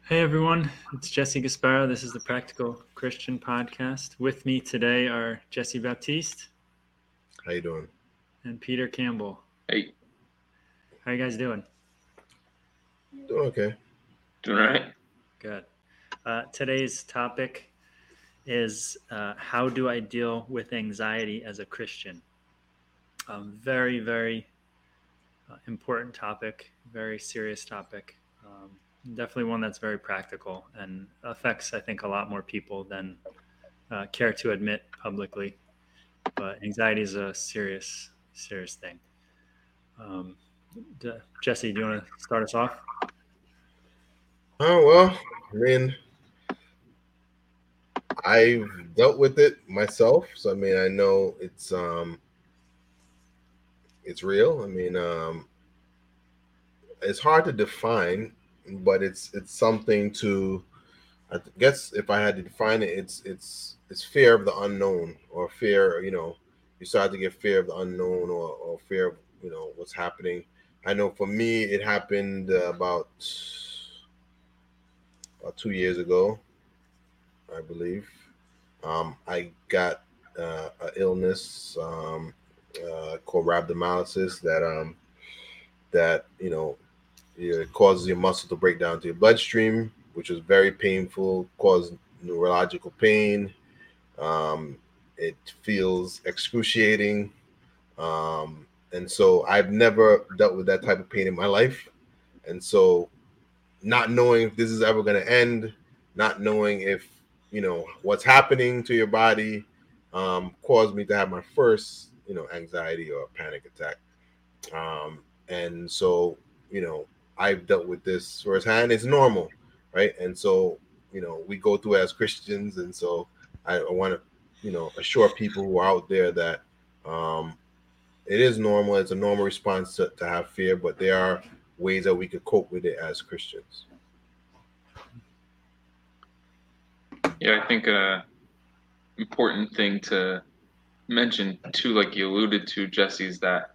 Hey everyone, it's Jesse Gasparo. This is the Practical Christian Podcast. With me today are Jesse Baptiste How you doing? and Peter Campbell. Hey, How you guys doing? Doing okay. doing all right? Good. Today's topic is how do I deal with anxiety as a Christian? Very, very important topic, very serious topic. Definitely one that's very practical and affects, I think, a lot more people than care to admit publicly. But anxiety is a serious, serious thing. Um, Jesse, do you want to start us off? Oh well, I mean, I've dealt with it myself, so I mean, I know it's real. I mean, it's hard to define, but it's something to. I guess if I had to define it, it's fear of the unknown, or fear. You start to get fear of the unknown, or fear of what's happening. I know for me, it happened about 2 years ago, I believe. I got an illness called rhabdomyolysis that it causes your muscle to break down to your bloodstream, which was very painful, caused neurological pain. Um, it feels excruciating, and so I've never dealt with that type of pain in my life, and so not knowing if this is ever going to end, not knowing if what's happening to your body, caused me to have my first anxiety or panic attack. And so I've dealt with this firsthand. It's normal, right? And so we go through it as Christians, and so I want to assure people who are out there that um, it is normal. It's a normal response to have fear, but there are ways that we could cope with it as Christians. Yeah, I think important thing to mention too, like you alluded to, Jesse, is that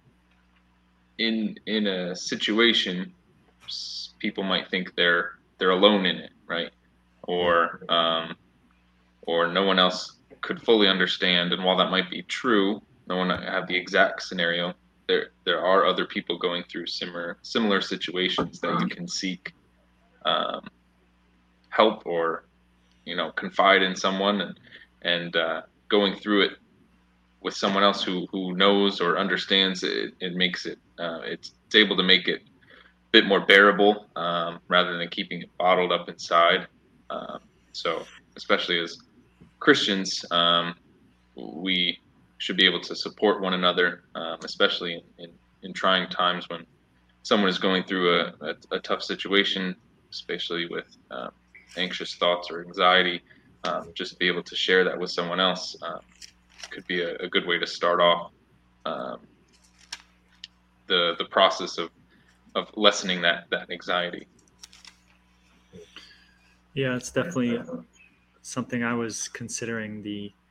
in a situation, people might think they're alone in it, right? Mm. Or no one else could fully understand. And while that might be true, no one have the exact scenario. There are other people going through similar situations that you can seek um, help or confide in someone and going through it with someone else who knows or understands it. It makes it's able to make it a bit more bearable rather than keeping it bottled up inside. So especially as Christians, we should be able to support one another, especially in trying times when someone is going through a tough situation, especially with anxious thoughts or anxiety. Just be able to share that with someone else could be a good way to start off um, the process of lessening that anxiety. Yeah, it's definitely something I was considering.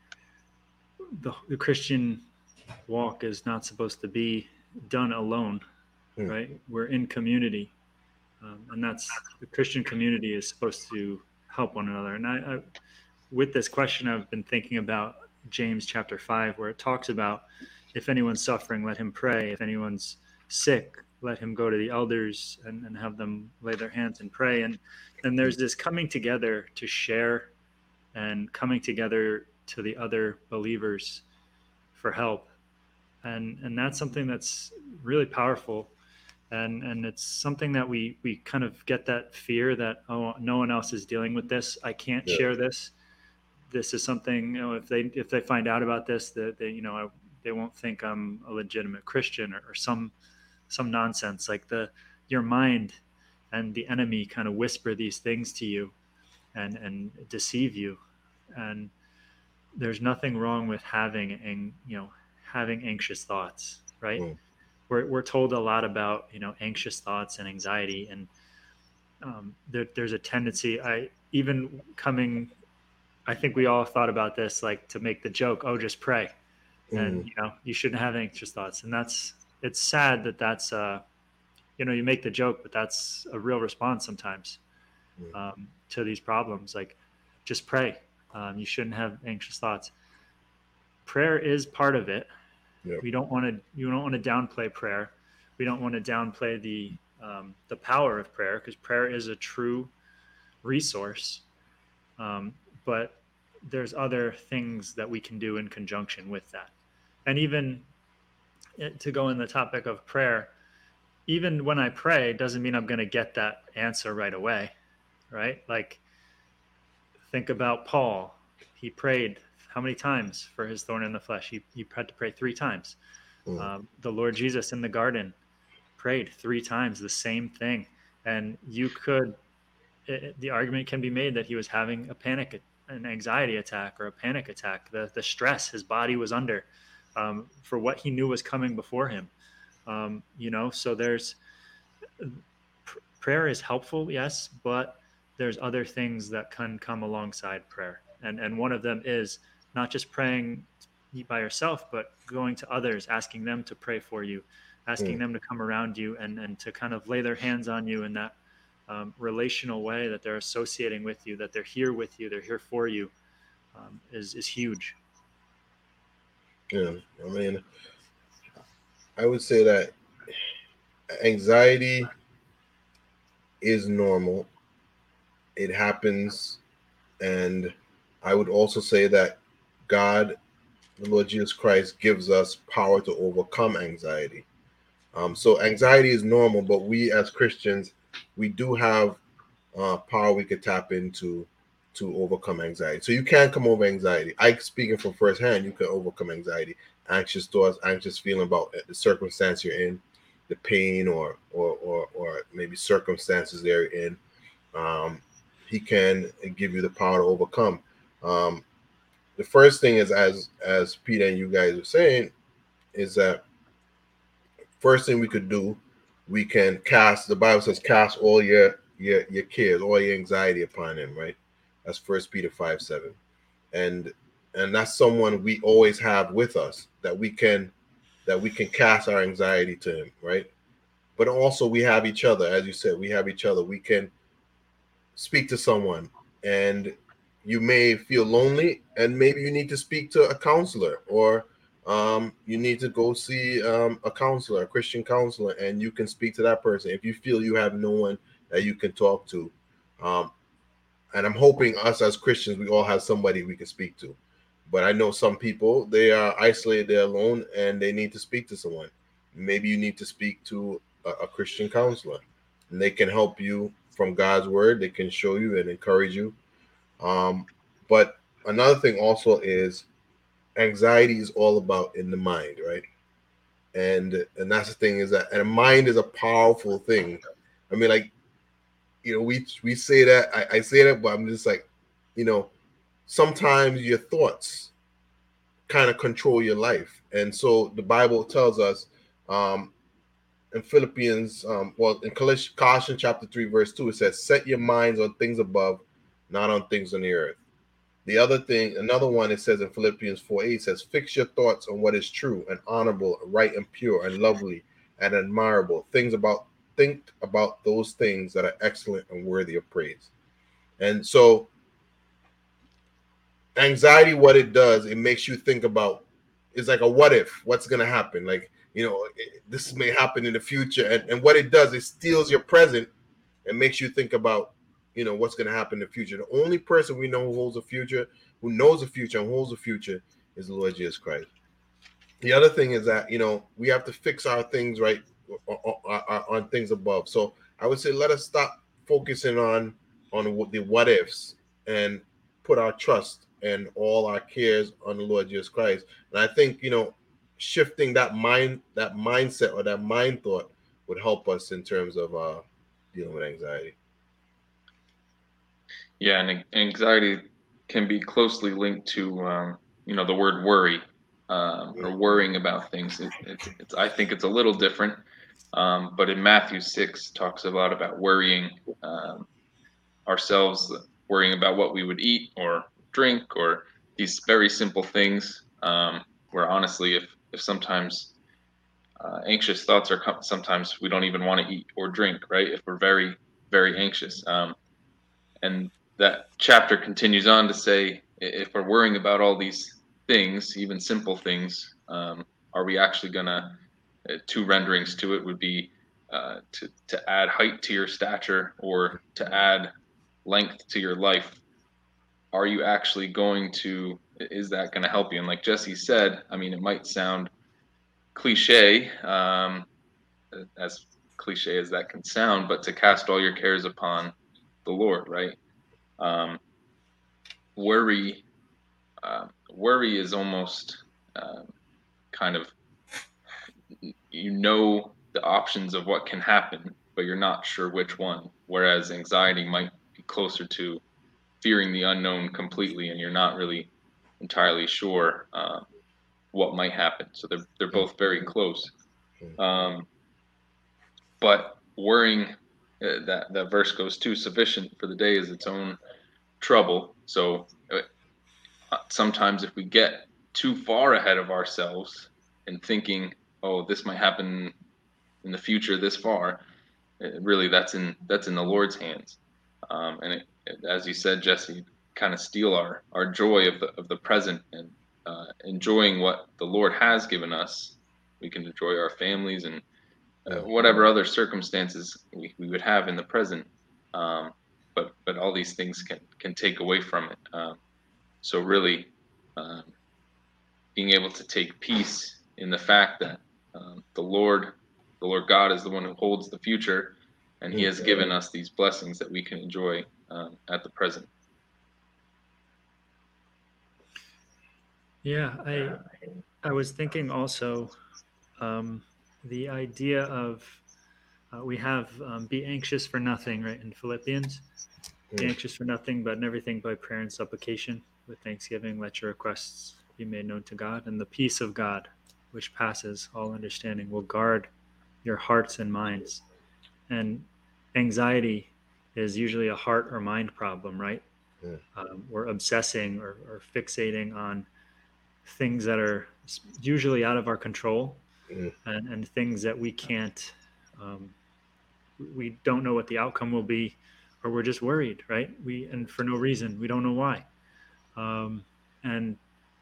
The Christian walk is not supposed to be done alone, Mm. right? We're in community, and that's the Christian community is supposed to help one another. And with this question, I've been thinking about James chapter 5, where it talks about if anyone's suffering, let him pray. If anyone's sick, let him go to the elders and have them lay their hands and pray. And there's this coming together to share and coming together to the other believers for help. And that's something that's really powerful. And it's something that we kind of get that fear that, oh, no one else is dealing with this. I can't Yeah. share this. This is something, if they find out about this, that they won't think I'm a legitimate Christian, or some nonsense. Like your mind and the enemy kind of whisper these things to you and deceive you. And there's nothing wrong with having anxious thoughts, right? Mm. We're told a lot about anxious thoughts and anxiety, and there's a tendency. I think we all thought about this, like to make the joke, oh, just pray, and Mm. you shouldn't have anxious thoughts. And it's sad that that's you make the joke, but that's a real response sometimes. to these problems. Like, just pray. You shouldn't have anxious thoughts. Prayer is part of it. Yep. You don't want to downplay prayer. We don't want to downplay the power of prayer, because prayer is a true resource. But there's other things that we can do in conjunction with that. And even to go in the topic of prayer, even when I pray, doesn't mean I'm going to get that answer right away, right? Like, think about Paul. He prayed how many times for his thorn in the flesh? He had to pray 3 times. The Lord Jesus in the garden prayed 3 times the same thing. And the argument can be made that he was having an anxiety attack or a panic attack, the stress his body was under for what he knew was coming before him. So prayer is helpful, yes, but there's other things that can come alongside prayer. And one of them is not just praying by yourself, but going to others, asking them to pray for you, asking them to come around you and to kind of lay their hands on you in that relational way, that they're associating with you, that they're here with you, they're here for you, is huge. Yeah, I mean, I would say that anxiety is normal. It happens. And I would also say that God, the Lord Jesus Christ, gives us power to overcome anxiety. So anxiety is normal, but we as Christians, we do have power we could tap into to overcome anxiety. So you can come over anxiety. Speaking from firsthand, you can overcome anxiety, anxious thoughts, anxious feeling about the circumstance you're in, the pain or maybe circumstances they're in. He can give you the power to overcome. The first thing is, as Peter and you guys were saying, is that first thing we could do, we can cast. The Bible says, "Cast all your cares, all your anxiety upon Him." Right? That's 1 Peter 5:7, and that's someone we always have with us that we can cast our anxiety to Him. Right? But also we have each other, as you said, we have each other. We can speak to someone, and you may feel lonely, and maybe you need to speak to a counselor, or you need to go see a counselor, a Christian counselor, and you can speak to that person if you feel you have no one that you can talk to. And I'm hoping us as Christians, we all have somebody we can speak to. But I know some people, they are isolated, they're alone, and they need to speak to someone. Maybe you need to speak to a Christian counselor, and they can help you from God's word. They can show you and encourage you. But another thing also is anxiety is all about in the mind, right? And that's the thing, is that, and the mind is a powerful thing. I mean, like, we say that, I say that, but I'm just like, sometimes your thoughts kind of control your life. And so the Bible tells us in Philippians, in Colossians chapter 3, verse 2, it says, "Set your minds on things above, not on things on the earth." Another one, it says in Philippians 4:8, it says, "Fix your thoughts on what is true and honorable, right and pure and lovely and admirable. Think about those things that are excellent and worthy of praise." And so anxiety, what it does, it makes you think about, it's like a what if, what's going to happen? Like, this may happen in the future. And what it does, it steals your present and makes you think about, what's going to happen in the future. The only person we know who knows the future and holds the future is the Lord Jesus Christ. The other thing is that, we have to fix our things right on things above. So I would say, let us stop focusing on the what ifs and put our trust and all our cares on the Lord Jesus Christ. And I think, shifting that mindset or that mind thought would help us in terms of dealing with anxiety. Yeah, and anxiety can be closely linked to the word worry, or worrying about things. I think it's a little different, but in Matthew 6 talks a lot about worrying ourselves, worrying about what we would eat or drink, or these very simple things, where honestly, if sometimes anxious thoughts sometimes we don't even want to eat or drink, right? If we're very, very anxious. And that chapter continues on to say, if we're worrying about all these things, even simple things, are we actually gonna? Two renderings to it would be to add height to your stature or to add length to your life. Are you actually going to? Is that going to help you? And like Jesse said, I mean, it might sound cliche, as cliche as that can sound, but to cast all your cares upon the Lord, right? Um, worry, worry is almost kind of, the options of what can happen, but you're not sure which one. Whereas anxiety might be closer to fearing the unknown completely, and you're not really entirely sure what might happen. So they're both very close. But worrying, that verse goes to, sufficient for the day is its own trouble. So sometimes if we get too far ahead of ourselves and thinking, oh, this might happen in the future this far, really that's in the Lord's hands. And as you said, Jesse, kind of steal our joy of the present, and enjoying what the Lord has given us. We can enjoy our families and whatever other circumstances we would have in the present. But all these things can take away from it. So really, um, being able to take peace in the fact that the Lord God is the one who holds the future, and He has given us these blessings that we can enjoy at the present. Yeah, I was thinking also the idea of we have be anxious for nothing, right, in Philippians. Be anxious for nothing, but in everything by prayer and supplication with thanksgiving let your requests be made known to God, and the peace of God, which passes all understanding, will guard your hearts and minds. And anxiety is usually a heart or mind problem, right? We're obsessing or fixating on things that are usually out of our control, and things that we can't, we don't know what the outcome will be, or we're just worried, right? And for no reason, we don't know why. And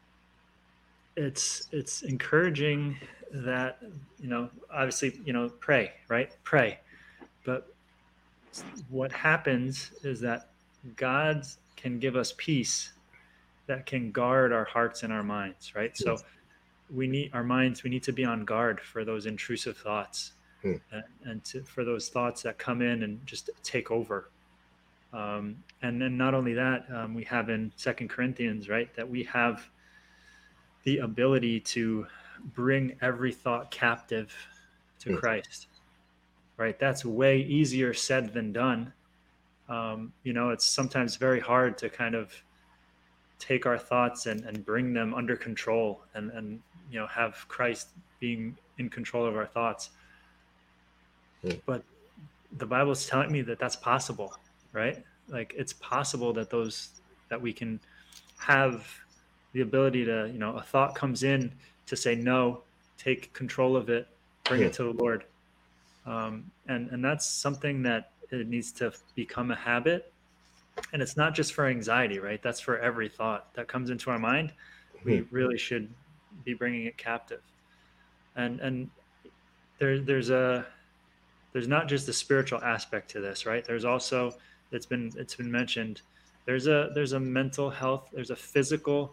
it's encouraging that, obviously, pray, right? Pray. But what happens is that God can give us peace that can guard our hearts and our minds, right? So we need our minds, we need to be on guard for those intrusive thoughts, and for those thoughts that come in and just take over. And then not only that, we have in 2 Corinthians, right, that we have the ability to bring every thought captive to Christ, right? That's way easier said than done. It's sometimes very hard to kind of take our thoughts and bring them under control, and have Christ being in control of our thoughts. But the Bible is telling me that that's possible, right? Like, it's possible that we can have the ability to, a thought comes in, to say no, take control of it, bring it to the Lord. And that's something that it needs to become a habit. And it's not just for anxiety, right? That's for every thought that comes into our mind. We really should be bringing it captive. And there's not just the spiritual aspect to this, right? There's also, it's been mentioned, there's a mental health, there's a physical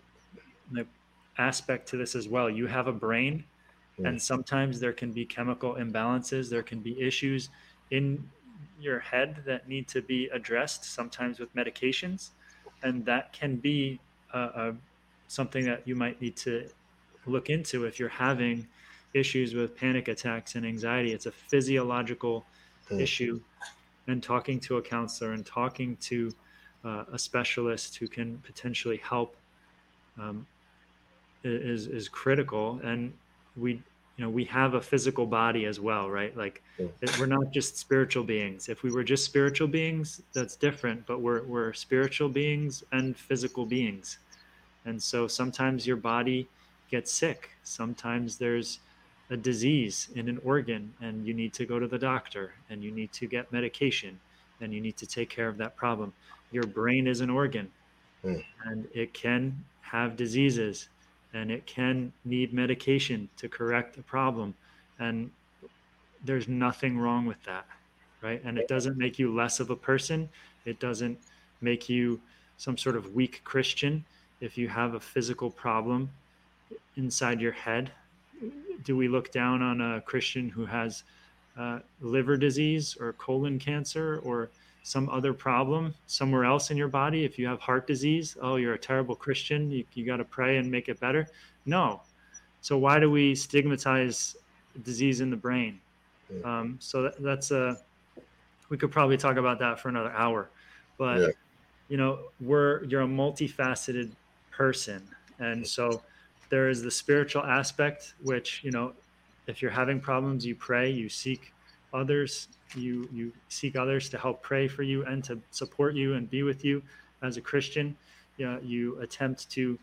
aspect to this as well. You have a brain, and sometimes there can be chemical imbalances, there can be issues in your head that need to be addressed, sometimes with medications, and that can be something that you might need to look into if you're having issues with panic attacks and anxiety. It's a physiological issue, and talking to a counselor and talking to a specialist who can potentially help is critical. And we have a physical body as well, right? Like, we're not just spiritual beings. If we were just spiritual beings, that's different, but we're spiritual beings and physical beings. And so sometimes your body gets sick. Sometimes there's a disease in an organ, and you need to go to the doctor, and you need to get medication, and you need to take care of that problem. Your brain is an organ, Mm. and it can have diseases, and it can need medication to correct a problem. And there's nothing wrong with that, right? And it doesn't make you less of a person. It doesn't make you some sort of weak Christian if you have a physical problem inside your head. Do we look down on a Christian who has liver disease or colon cancer or some other problem somewhere else in your body? If you have heart disease, oh, you're a terrible Christian. You got to pray and make it better. No. So why do we stigmatize disease in the brain? So that's a, we could probably talk about that for another hour, but Yeah. you're a multifaceted person. And so there is the spiritual aspect, which, if you're having problems, you pray, you seek others, you seek others to help pray for you and to support you and be with you as a Christian. You attempt to,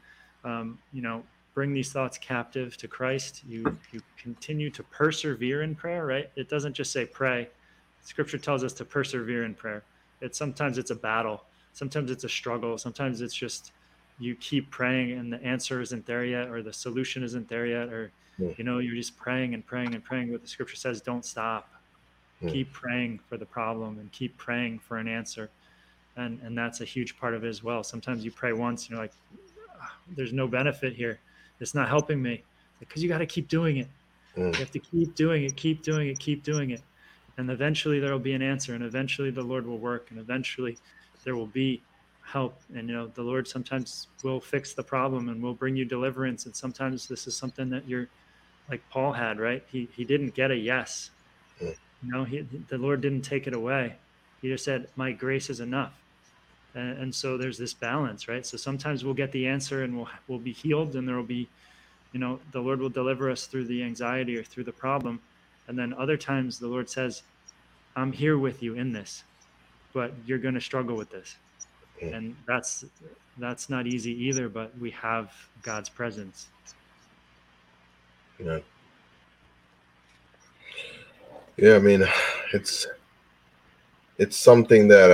bring these thoughts captive to Christ. You continue to persevere in prayer, right? It doesn't just say pray. Scripture tells us to persevere in prayer. Sometimes it's a battle. Sometimes it's a struggle. Sometimes it's just you keep praying and the answer isn't there yet, or the solution isn't there yet, or Mm. you're just praying and praying and praying. What the Scripture says, don't stop. Mm. Keep praying for the problem and keep praying for an answer. And that's a huge part of it as well. Sometimes you pray once and you're like, there's no benefit here. It's not helping me. Because you got to keep doing it. Mm. You have to keep doing it, keep doing it, keep doing it. And eventually there will be an answer, and eventually the Lord will work, and eventually there will be help. And the Lord sometimes will fix the problem and will bring you deliverance. And sometimes this is something that you're like Paul had, right? He didn't get a yes. The Lord didn't take it away. He just said, my grace is enough. And so there's this balance, right? So sometimes we'll get the answer and we'll be healed, and there will be, the Lord will deliver us through the anxiety or through the problem. And then other times the Lord says, I'm here with you in this, but you're going to struggle with this. And that's not easy either, but we have God's presence. Yeah. Yeah, I mean, it's something that,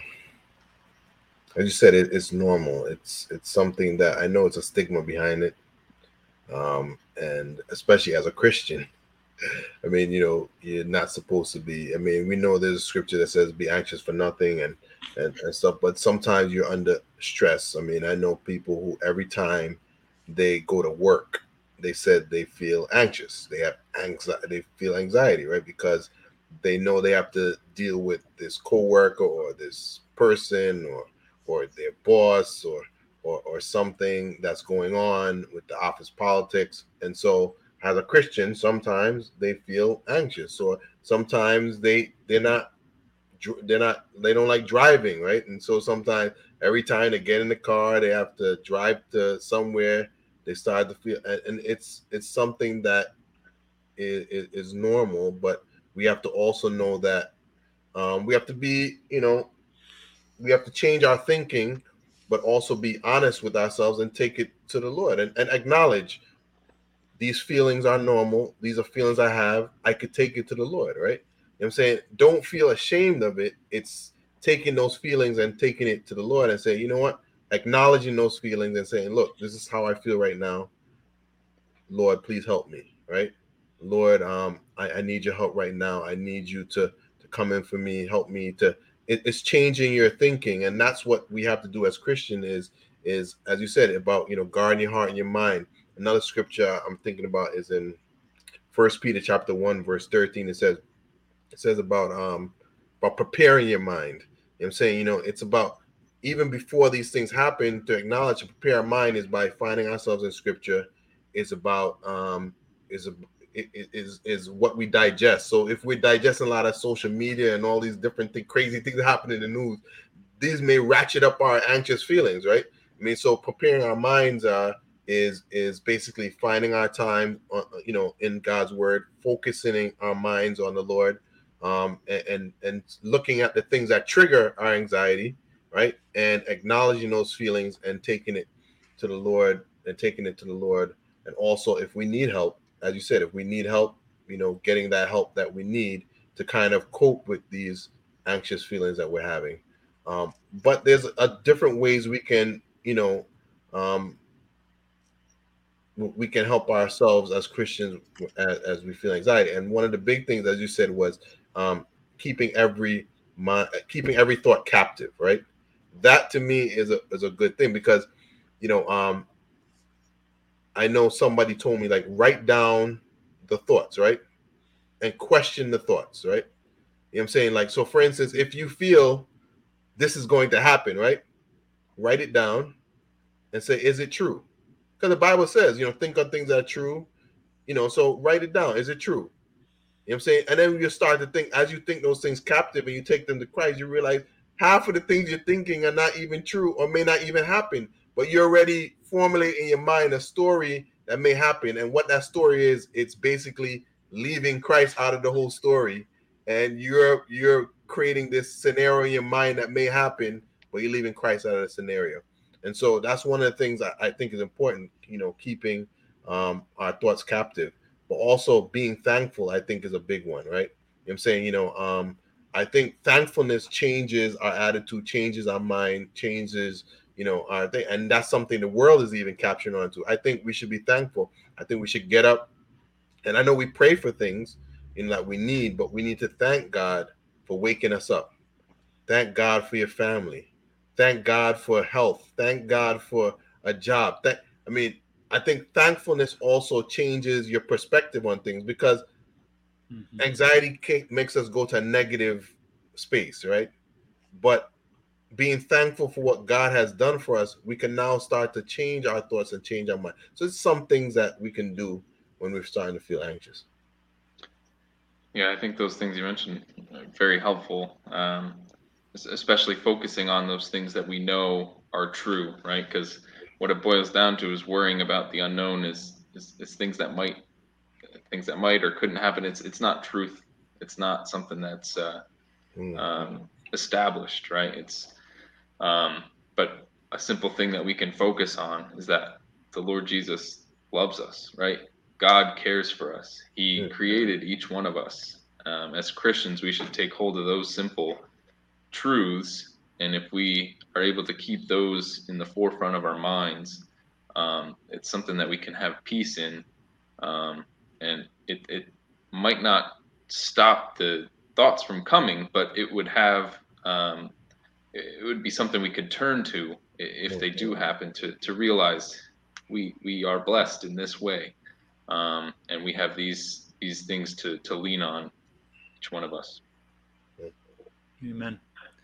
as you said, it's normal. It's something that I know it's a stigma behind it, and especially as a Christian, I mean, you're not supposed to be. I mean, we know there's a scripture that says, "Be anxious for nothing," and stuff. But sometimes you're under stress. I mean, I know people who every time they go to work, they said they feel anxious. They have anxiety. They feel anxiety, right? Because they know they have to deal with this coworker or this person or their boss or something that's going on with the office politics. And so as a Christian, sometimes they feel anxious, or sometimes they don't like driving, right? And so sometimes every time they get in the car, they have to drive to somewhere, they start to feel, and it's something that is normal. But we have to also know that we have to be, we have to change our thinking, but also be honest with ourselves and take it to the Lord and acknowledge these feelings are normal. These are feelings I have. I could take it to the Lord, right? You know what I'm saying? Don't feel ashamed of it. It's taking those feelings and taking it to the Lord and say, you know what? Acknowledging those feelings and saying, look, this is how I feel right now. Lord, please help me, right? Lord, I need your help right now. I need you to come in for me, help me to. It's changing your thinking, and that's what we have to do as Christian. Is as you said about guarding your heart and your mind. Another scripture I'm thinking about is in 1 Peter chapter 1 verse 13. It says about preparing your mind. I'm saying it's about even before these things happen, to acknowledge and prepare our mind is by finding ourselves in scripture. Is about is what we digest. So if we're digesting a lot of social media and all these different crazy things that happen in the news, these may ratchet up our anxious feelings, right? I mean, so preparing our minds is basically finding our time, in God's word, focusing our minds on the Lord, and looking at the things that trigger our anxiety, right? And acknowledging those feelings and taking it to the Lord And also, if we need help, as you said, if we need help, getting that help that we need to kind of cope with these anxious feelings that we're having. But there's a different ways we can, um, we can help ourselves as Christians as we feel anxiety. And one of the big things, as you said, was keeping every thought captive. Right. That to me is a good thing because, I know somebody told me, like, write down the thoughts, right, and question the thoughts, right. You know what I'm saying? Like, so for instance, if you feel this is going to happen, right, write it down and say, is it true? Because the Bible says, think on things that are true. So write it down. Is it true? You know what I'm saying? And then you start to think, as you think those things captive and you take them to Christ, you realize half of the things you're thinking are not even true or may not even happen. But you're already formulating in your mind a story that may happen. And what that story is, it's basically leaving Christ out of the whole story. And you're creating this scenario in your mind that may happen, but you're leaving Christ out of the scenario. And so that's one of the things I think is important, keeping our thoughts captive, but also being thankful, I think, is a big one, right? You know what I'm saying? I think thankfulness changes our attitude, changes our mind, changes, our thing. And that's something the world is even capturing onto. I think we should be thankful. I think we should get up. And I know we pray for things, that we need, but we need to thank God for waking us up. Thank God for your family. Thank God for health. Thank God for a job. I think thankfulness also changes your perspective on things because anxiety makes us go to a negative space, right? But being thankful for what God has done for us, we can now start to change our thoughts and change our mind. So it's some things that we can do when we're starting to feel anxious. Yeah, I think those things you mentioned are very helpful, especially focusing on those things that we know are true, right? Because what it boils down to is worrying about the unknown is things that might or couldn't happen. It's not truth. It's not something that's established, right? But a simple thing that we can focus on is that the Lord Jesus loves us, right? God cares for us. He created each one of us. As Christians, we should take hold of those simple truths, and if we are able to keep those in the forefront of our minds, it's something that we can have peace in, and it might not stop the thoughts from coming, but it would be something we could turn to if they do happen, to realize we are blessed in this way, and we have these things to lean on, each one of us. Amen.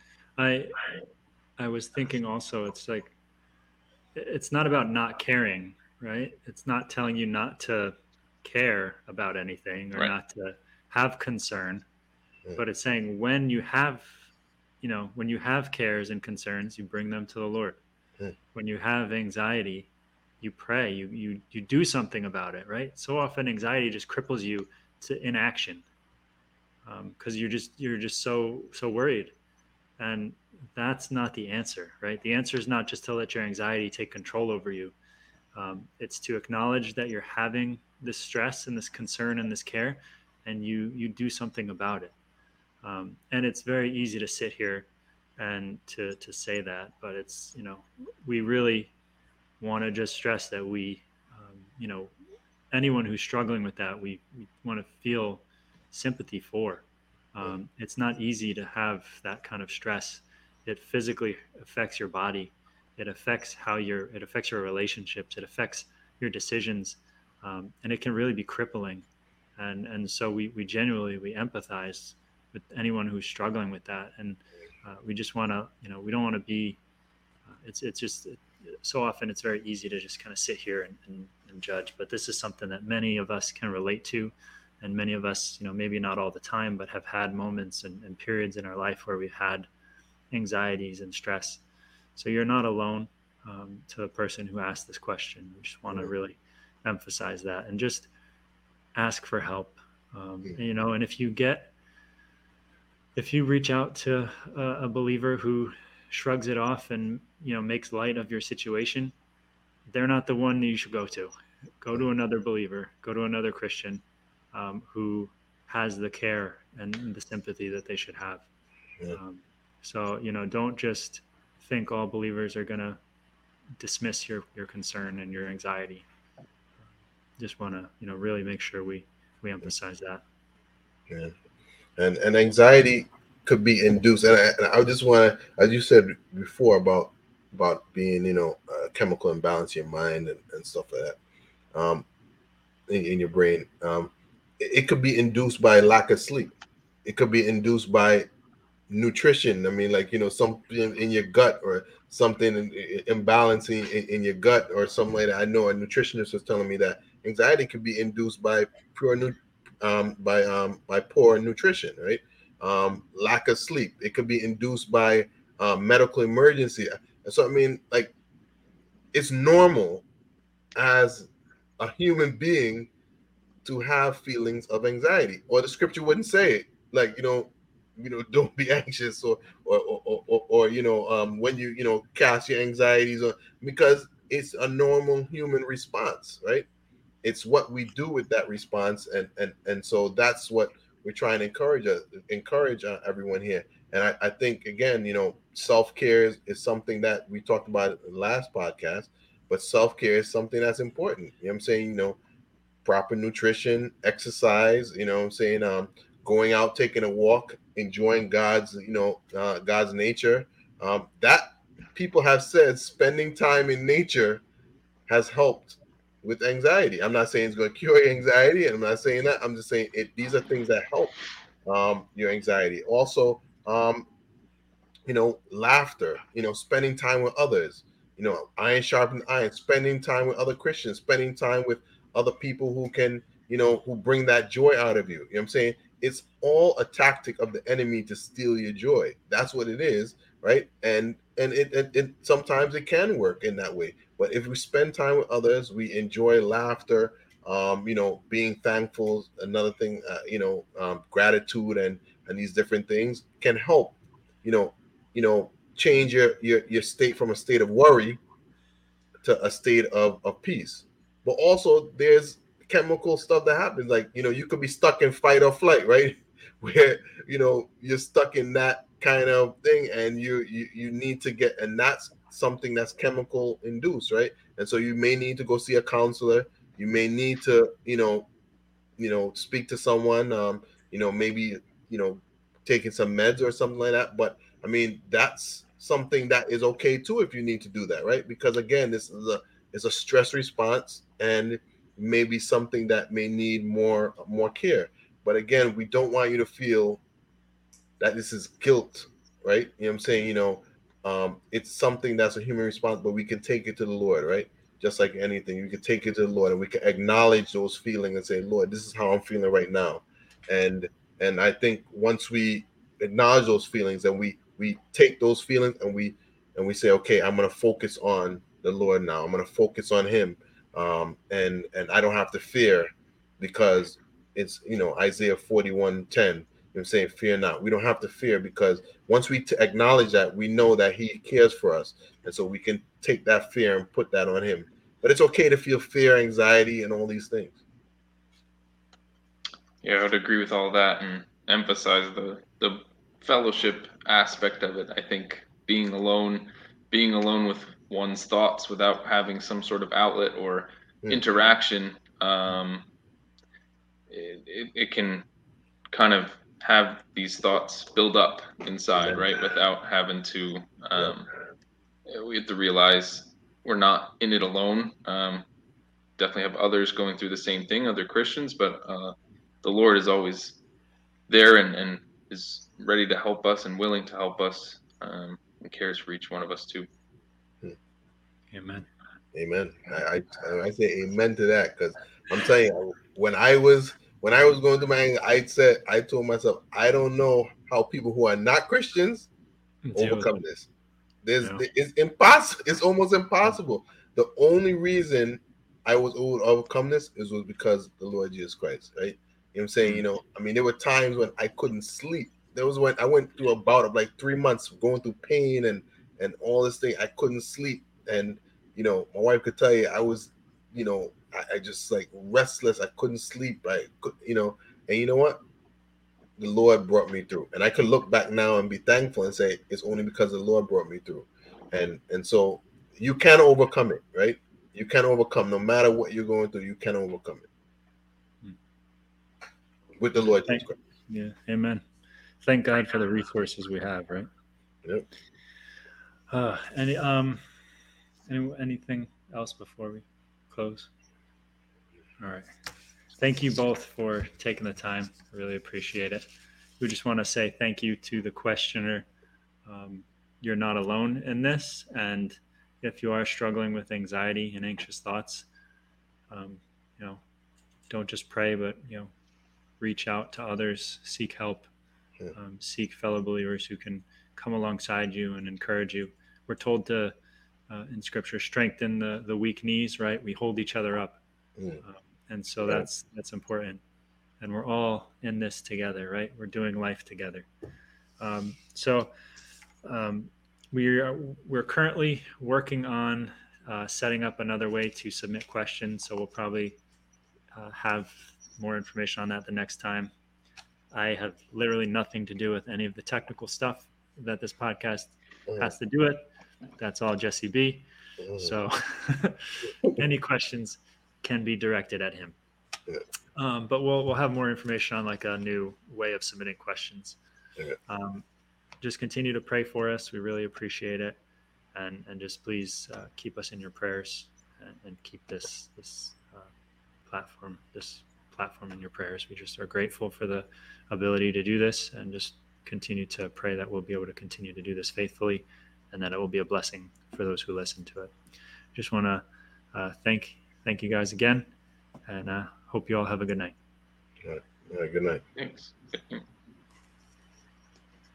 I was thinking also, it's like, it's not about not caring, right? It's not telling you not to care about anything or Right. not to have concern, but it's saying when you have cares and concerns, you bring them to the Lord. When you have anxiety, you pray, you do something about it, right? So often anxiety just cripples you to inaction, because you're just so worried. And that's not the answer, right? The answer is not just to let your anxiety take control over you. It's to acknowledge that you're having this stress and this concern and this care, and you do something about it. And it's very easy to sit here and to say that, but it's, we really want to just stress that anyone who's struggling with that, we want to feel sympathy for. It's not easy to have that kind of stress. It physically affects your body. It affects it affects your relationships. It affects your decisions, and it can really be crippling. And so we genuinely empathize with anyone who's struggling with that, and we just want to, we don't want to be. It's just so often it's very easy to just kind of sit here and judge, but this is something that many of us can relate to. And many of us, maybe not all the time, but have had moments and periods in our life where we've had anxieties and stress. So you're not alone, to the person who asked this question. We just want to really emphasize that and just ask for help. And if you reach out to a believer who shrugs it off and, makes light of your situation, they're not the one that you should go to. Go to another believer, go to another Christian, who has the care and the sympathy that they should have. Yeah. So, don't just think all believers are going to dismiss your concern and your anxiety. Just want to, really make sure we emphasize that. Yeah. And anxiety could be induced, and I just want to, as you said before, about being, chemical imbalance in your mind and stuff like that, in your brain. It could be induced by lack of sleep. It could be induced by nutrition. I mean, like, something in your gut, or something imbalancing in your gut, or something like that. I know a nutritionist was telling me that anxiety could be induced by by poor nutrition, right? Lack of sleep. It could be induced by medical emergency. So I mean, like, it's normal as a human being to have feelings of anxiety, or the scripture wouldn't say it, like, don't be anxious, or when you cast your anxieties on, because it's a normal human response, right? It's what we do with that response, and so that's what we're trying to encourage everyone here. And I think, again, self-care is something that we talked about in the last podcast, but self-care is something that's important. You know what I'm saying? Proper nutrition, exercise, what I'm saying, going out, taking a walk, enjoying God's nature. That people have said spending time in nature has helped with anxiety. I'm not saying it's going to cure anxiety, and I'm not saying that. I'm just saying these are things that help your anxiety. Also, laughter, spending time with others, iron sharpened iron, spending time with other Christians, spending time with other people who can, who bring that joy out of you. You know what I'm saying? It's all a tactic of the enemy to steal your joy. That's what it is, right? And it sometimes it can work in that way. But if we spend time with others, we enjoy laughter, being thankful, another thing, gratitude, and these different things can help, you know, change your state from a state of worry to a state of peace. But also there's chemical stuff that happens, like, you could be stuck in fight or flight, right? Where, you're stuck in that kind of thing, and you need to get, and that's something that's chemical induced, right? And so you may need to go see a counselor. You may need to, speak to someone, maybe, taking some meds or something like that. But I mean, that's something that is okay too, if you need to do that, right? Because again, this is a stress response, and maybe something that may need more care. But again, we don't want you to feel that this is guilt, right? You know what I'm saying? It's something that's a human response, but we can take it to the Lord, right? Just like anything, you can take it to the Lord, and we can acknowledge those feelings and say, Lord, this is how I'm feeling right now. And I think once we acknowledge those feelings, and we take those feelings, and we say, okay, I'm going to focus on the Lord now. I'm going to focus on Him, and I don't have to fear, because it's Isaiah 41:10. I'm saying, fear not. We don't have to fear, because once we acknowledge that, we know that He cares for us, and so we can take that fear and put that on Him. But it's okay to feel fear, anxiety, and all these things. Yeah, I would agree with all that, and emphasize the fellowship aspect of it. I think being alone with one's thoughts without having some sort of outlet or interaction, it can kind of have these thoughts build up inside, right? Without having to, we have to realize we're not in it alone. Definitely have others going through the same thing, other Christians, but the Lord is always there, and is ready to help us and willing to help us, and cares for each one of us too. Amen. Amen. I say amen to that, because I'm telling you, when I was going through my, I told myself, I don't know how people who are not Christians overcome this. It's impossible. It's almost impossible. The only reason I was able to overcome this was because the Lord Jesus Christ, right? You know what I'm saying? I mean, there were times when I couldn't sleep. There was when I went through a bout of like 3 months going through pain and all this thing. I couldn't sleep, and my wife could tell you I was, I just like restless. I couldn't sleep. I could, and you know what? the Lord brought me through. And I could look back now and be thankful and say, it's only because the Lord brought me through. And so you can overcome it, right? You can overcome, no matter what you're going through, you can overcome it with the Lord Jesus Christ. Yeah, amen. Thank God for the resources we have, right? Yep. Anything else before we close? All right. Thank you both for taking the time. I really appreciate it. We just want to say thank you to the questioner. You're not alone in this, and if you are struggling with anxiety and anxious thoughts, don't just pray, but reach out to others, seek help, seek fellow believers who can come alongside you and encourage you. We're told to, in Scripture, strengthen the weak knees. Right? We hold each other up, and so that's important. And we're all in this together, right? We're doing life together. We're currently working on setting up another way to submit questions. So we'll probably have more information on that the next time. I have literally nothing to do with any of the technical stuff that this podcast has to do with. That's all Jesse B. So any questions can be directed at him. But we'll have more information on like a new way of submitting questions. Just continue to pray for us. We really appreciate it. And just please keep us in your prayers and keep this platform in your prayers. We just are grateful for the ability to do this, and just continue to pray that we'll be able to continue to do this faithfully, and that it will be a blessing for those who listen to it. Just want to thank you guys again, and hope you all have a good night. All right. Good night. Thanks.